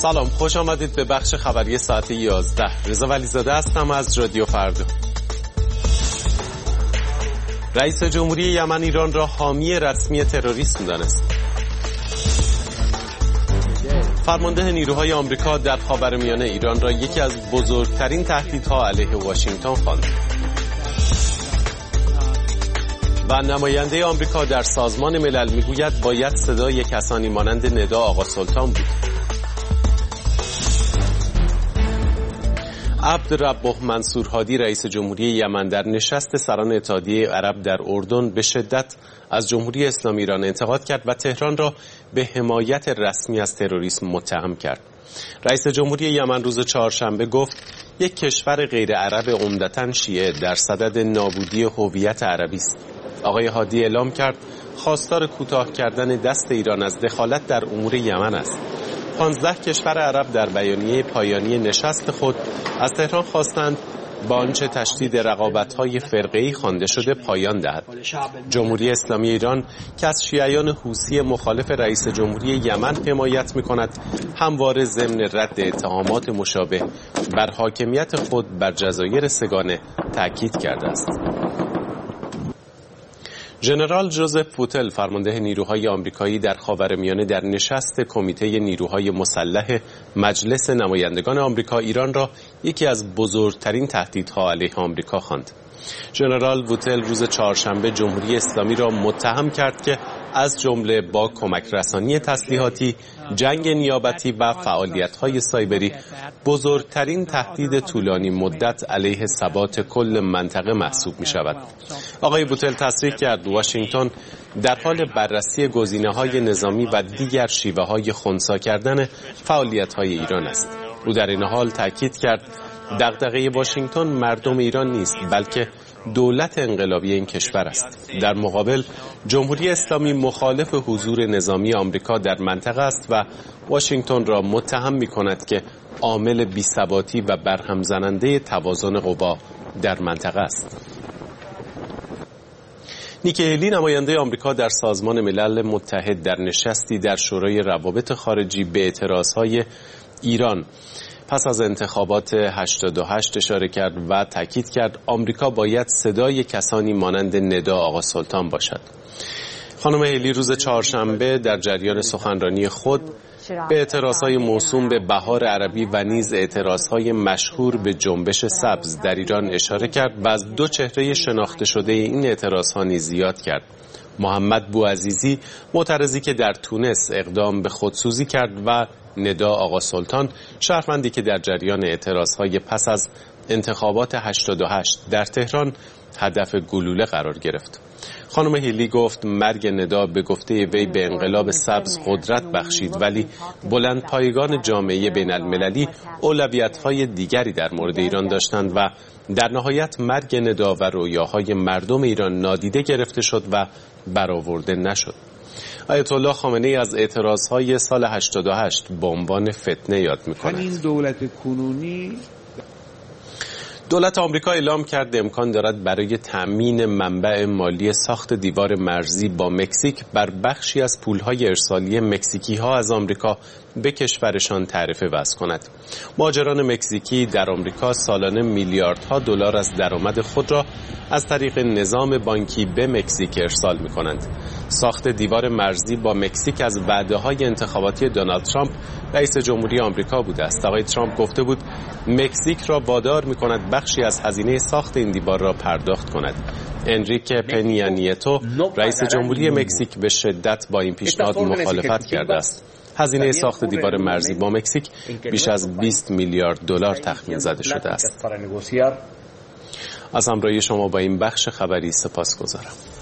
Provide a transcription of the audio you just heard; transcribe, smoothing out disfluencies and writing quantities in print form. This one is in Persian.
سلام، خوش آمدید به بخش خبری ساعت 11. رضا ولیزاده هستم از رادیو فردا. رئیس جمهوری یمن ایران را حامی رسمی تروریسم دانست. فرمانده نیروهای آمریکا در خاورمیانه ایران را یکی از بزرگترین تهدیدها علیه واشنگتن خواند. و نماینده آمریکا در سازمان ملل میگوید باید صدای کسانی مانند ندا آقا سلطان بود. عبدالرب منصور هادی رئیس جمهوری یمن در نشست سران اتحادیه عرب در اردن به شدت از جمهوری اسلامی ایران انتقاد کرد و تهران را به حمایت رسمی از تروریسم متهم کرد. رئیس جمهوری یمن روز چهارشنبه گفت یک کشور غیر عرب عمدتاً شیعه در صدد نابودی هویت عربی است. آقای هادی اعلام کرد خواستار کوتاه کردن دست ایران از دخالت در امور یمن است. 15 کشور عرب در بیانیه پایانی نشست خود از تهران خواستند با آنچه تشدید رقابت‌های فرقه‌ای خوانده شده پایان دهد. جمهوری اسلامی ایران که از شیعیان حوثی مخالف رئیس جمهوری یمن حمایت می‌کند، همواره ضمن رد اتهامات مشابه بر حاکمیت خود بر جزایر سه‌گانه تأکید کرده است. ژنرال جوزف بوتل فرمانده نیروهای آمریکایی در خاورمیانه در نشست کمیته نیروهای مسلح مجلس نمایندگان آمریکا ایران را یکی از بزرگترین تهدیدها علیه آمریکا خواند. ژنرال بوتل روز چهارشنبه جمهوری اسلامی را متهم کرد که از جمله با کمک رسانی تسلیحاتی، جنگ نیابتی و فعالیت‌های سایبری بزرگترین تهدید طولانی مدت علیه ثبات کل منطقه محسوب می‌شود. آقای بوتل تصریح کرد واشنگتن در حال بررسی گزینه‌های نظامی و دیگر شیوه‌های خنثی کردن فعالیت‌های ایران است. او در این حال تاکید کرد دغدغه واشنگتن مردم ایران نیست، بلکه دولت انقلابی این کشور است. در مقابل جمهوری اسلامی مخالف حضور نظامی آمریکا در منطقه است و واشنگتن را متهم می‌کند که عامل بی‌ثباتی و برهم زننده توازن قوا در منطقه است. نیکی هلی نماینده آمریکا در سازمان ملل متحد در نشستی در شورای روابط خارجی به اعتراضهای ایران پس از انتخابات 88 اشاره کرد و تاکید کرد آمریکا باید صدای کسانی مانند ندا آقا سلطان باشد. خانم هلی روز چهارشنبه در جریان سخنرانی خود به اعتراضهای موسوم به بهار عربی و نیز اعتراضهای مشهور به جنبش سبز در ایران اشاره کرد و از دو چهره شناخته شده این اعتراضها نیز یاد کرد. محمد بوعزیزی معترضی که در تونس اقدام به خودسوزی کرد و ندا آقا سلطان شهروندی که در جریان اعتراضهای پس از انتخابات 88 در تهران هدف گلوله قرار گرفت. خانم هیلی گفت مرگ ندا به گفته وی به انقلاب سبز قدرت بخشید، ولی بلند پایگان جامعه بین المللی اولویت‌های دیگری در مورد ایران داشتند و در نهایت مرگ ندا و رویاهای مردم ایران نادیده گرفته شد و برآورده نشد. آیت الله خامنه‌ای از اعتراضهای سال 88 به عنوان فتنه یاد می‌کند. این دولت کنونی دولت آمریکا اعلام کرده امکان دارد برای تأمین منبع مالی ساخت دیوار مرزی با مکزیک بر بخشی از پولهای ارسالی مکزیکی‌ها از آمریکا به کشورشان تعرفه وضع کند. مهاجران مکزیکی در آمریکا سالانه میلیاردها دلار از درآمد خود را از طریق نظام بانکی به مکزیک ارسال می‌کنند. ساخت دیوار مرزی با مکزیک از وعده‌های انتخاباتی دونالد ترامپ رئیس جمهوری آمریکا بوده است. آقای ترامپ گفته بود مکزیک را وادار می‌کند بخشی از هزینه ساخت این دیوار را پرداخت کند. انریکه پنیا نیتو رئیس جمهوری مکزیک به شدت با این پیشنهاد مخالفت کرده است. هزینه ساخت دیوار مرزی با مکزیک بیش از 20 میلیارد دلار تخمین زده شده است. از همراهی شما با این بخش خبری سپاسگزارم.